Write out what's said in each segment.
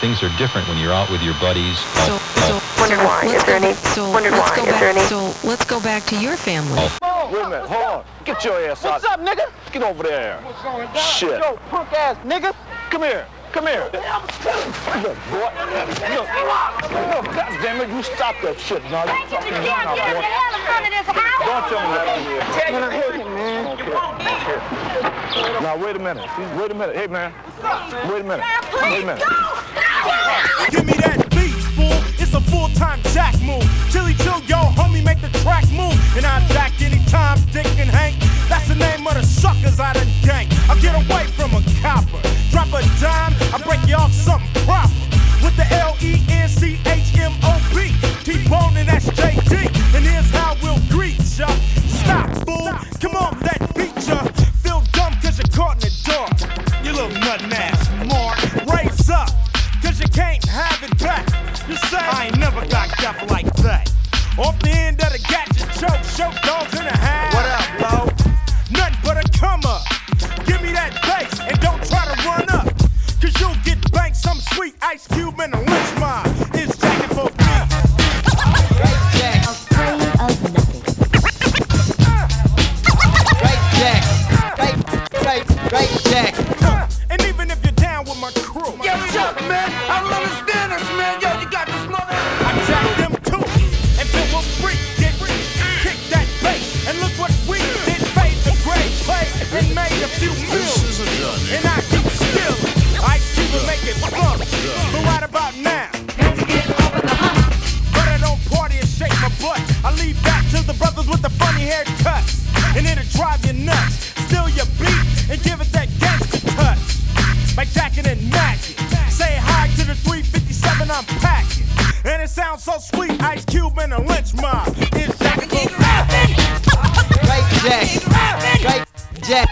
things are different when you're out with your buddies. Wondered why. Is there any? Wondered why. Is there any? So let's go back to your family. Wait a minute, hold on. Get your ass out. What's up, nigga? Get over there. What's going down? Shit. Yo, punk ass nigga. Come here. Come here. Look, boy. Look, God damn it, you stop that shit. No, you fucking now, boy. Don't tell me what to do. Man, I hate him, man. Okay. Now, wait a minute. Wait a minute. Hey, man. Wait a minute. Wait a minute. Give me that beat, fool. It's a full-time jack move. Chili chill, yo, homie, make the track move. And I jack anytime, Dick and Hank. That's the name of the suckers I done gang. I get away from a copper. Drop a dime, I break you off something proper. With the LENCHMOB. T-Bone and that's JD. And here's how we'll greet ya. Stop, fool. Come on, that beat ya. Feel dumb cause you're caught in the dark. You little nuttin' ass mark. Raise up, cause you can't have it back. You say, I ain't never got deaf like that. Off the end of the gadget choke, show dogs in the house. What up, low? Nothing but a come up. Give me that bass and don't try to run up. Cause you'll get banked some sweet Ice Cube and a lynch mob. It's jacking for beats. Right Jack. Afraid of nothing. Right Jack. Right Jack. And even if you're down with my crew. Yo, what's up, man? I don't understand this, man. Yo, you got this mother. I jack them too. And then we'll freak, get kick that bass. And look what we did, fade the gray play and made a few millions. And I keep still. Ice Cube will make it fun. But right about now, but I don't party and shake my butt. I leave that to the brothers with the funny haircuts. And it'll drive you nuts. Steal your beat and give it that gangster touch. Like Jackin' and Magic. Say hi to the 357 I'm packing. And it sounds so sweet, Ice Cube and a lynch mob. It's Jackin' for Right Jack. Right Jack.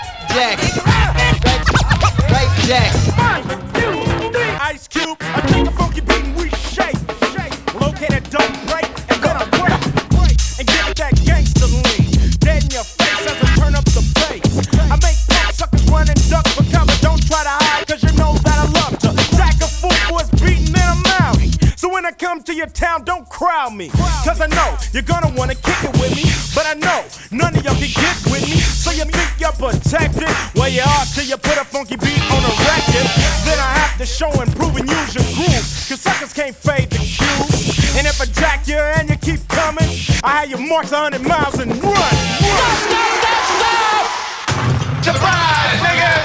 Right Jack. Ice Cube, I take a funky beat and we shake. Locate a dope break and then I break. And give it that gangster lean. Dead in your face as I turn up the bass. I make suckers run and duck for cover. Don't try to hide cause you know that I love to. Jack a fool for his beating and I'm outing. So when I come to your town, don't crowd me. Cause I know you're gonna wanna kick it with me. But I know none of y'all can get with me. So you think you're protected? Well, you are till you put a funky beat on a record. Then I have to show and prove and use your groove. Cause suckers can't fade the cue. And if I jack you and you keep coming, I have you march 100 miles and run. Stop! Surprise, nigga!